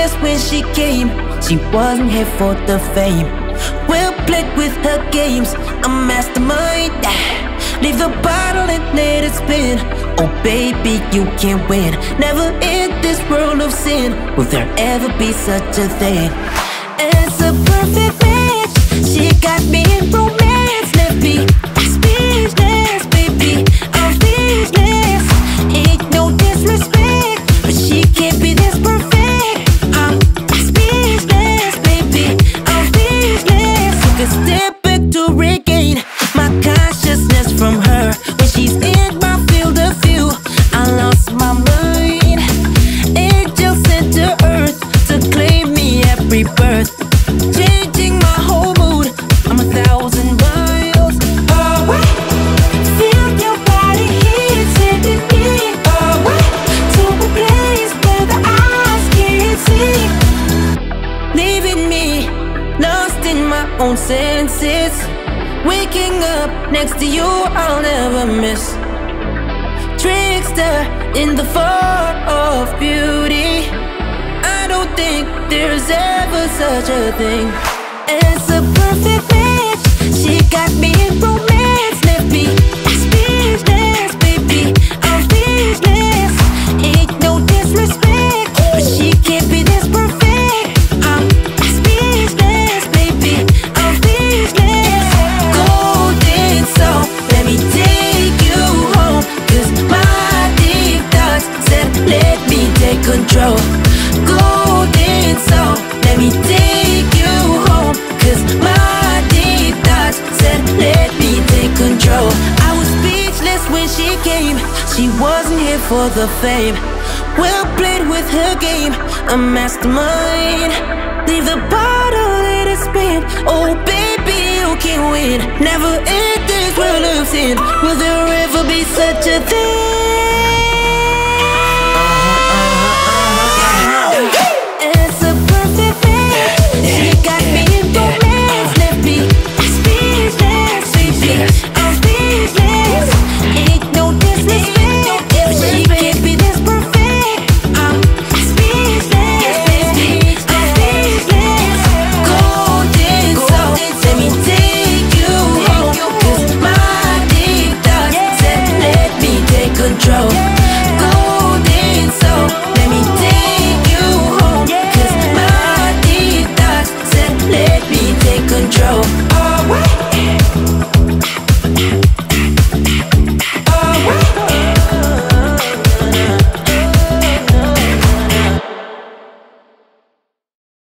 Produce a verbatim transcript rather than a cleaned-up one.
speechless when she came. She wasn't here for the fame. Well played with her games, a mastermind. Leave the bottle and let it spin. Oh baby, you can't win. Never in this world of sin will there ever be such a thing. It's a perfect match. She got me in romance. Left me speechless, baby. I'm speechless. Ain't no disrespect, but she can't be this perfect. I'm speechless, baby. I'm speechless. Took a step back to regain my consciousness from her. When she's in my field of view, I lost my mind. Angel sent to earth to claim me at rebirth, changing my whole mood. I'm a thousand miles away. Feel your body heat sending me away to a place where the eyes can't see, leaving me lost in my own senses. Waking up next to you, I'll never miss. Trickster in the form of beauty. I don't think there's ever such a thing. It's a perfect match. She got me in romance. Left me speechless, baby. I'm speechless. Ain't no disrespect, but she can't be this perfect. I'm speechless, baby. I'm speechless. Golden soul, let me take you home, 'cause my deep thoughts said let me take control. Golden soul, let me take you home, 'cause my deep thoughts said let me take control. I was speechless when she came. She wasn't here for the fame. Well played with her game, a mastermind. Leave the bottle, let it spin. Oh baby, you can't win. Never in this world of sin will there ever be such a thing.